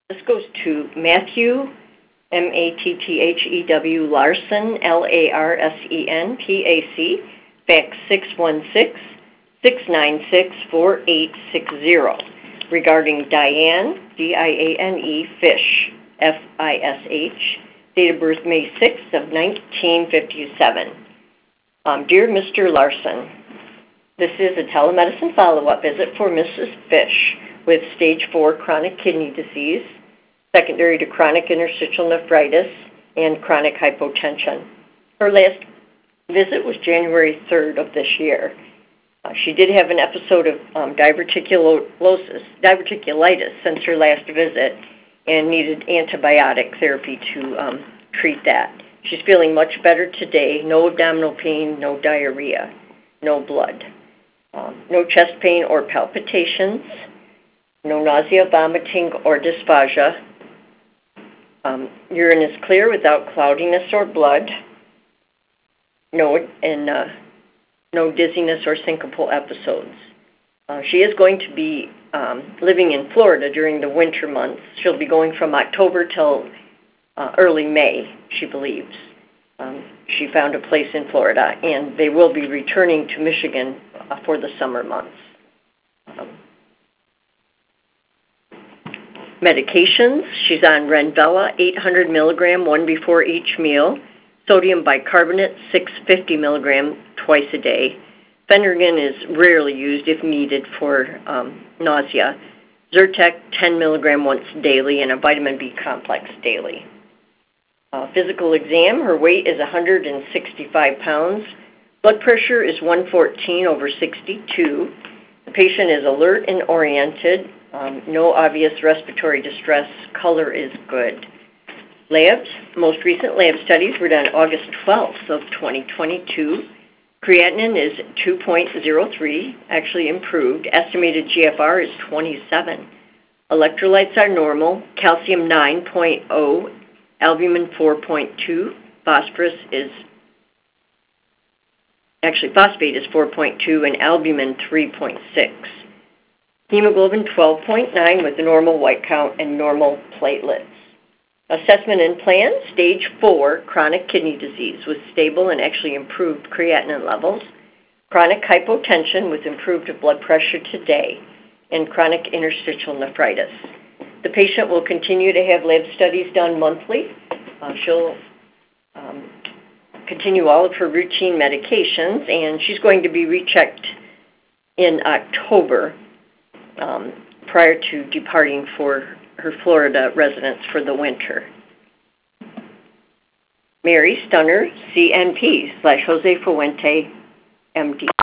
This goes to Matthew, M-A-T-T-H-E-W, Larsen, L-A-R-S-E-N, P-A-C, fax 616-696-4860, regarding Diane, D-I-A-N-E, Fish, F-I-S-H, date of birth May 6th of 1957. Dear Mr. Larsen, this is a telemedicine follow-up visit for Mrs. Fish with stage 4 chronic kidney disease, secondary to chronic interstitial nephritis, and chronic hypotension. Her last visit was January 3rd of this year. She did have an episode of diverticulitis since her last visit and needed antibiotic therapy to treat that. She's feeling much better today. No abdominal pain, no diarrhea, no blood, no chest pain or palpitations, no nausea, vomiting, or dysphagia. Urine is clear without cloudiness or blood. No dizziness or syncopal episodes. She is going to be living in Florida during the winter months. She'll be going from October till early May, she believes. She found a place in Florida, and they will be returning to Michigan for the summer months. Medications, she's on Renvela, 800 milligram, one before each meal. Sodium bicarbonate, 650 milligram, twice a day. Phenergan is rarely used if needed for nausea. Zyrtec, 10 milligram once daily, and a vitamin B complex daily. Physical exam, her weight is 165 pounds. Blood pressure is 114/62. The patient is alert and oriented. No obvious respiratory distress. Color is good. Labs, most recent lab studies were done August 12th of 2022. Creatinine is 2.03, actually improved. Estimated GFR is 27. Electrolytes are normal. Calcium 9.0, albumin 4.2, phosphate is 4.2, and albumin 3.6. Hemoglobin 12.9 with a normal white count and normal platelets. Assessment and plan, stage 4 chronic kidney disease with stable and actually improved creatinine levels, chronic hypotension with improved blood pressure today, and chronic interstitial nephritis. The patient will continue to have lab studies done monthly. She'll continue all of her routine medications, and she's going to be rechecked in October prior to departing for her Florida residence for the winter. Mary Stunner, CNP / Jose Fuente, MD.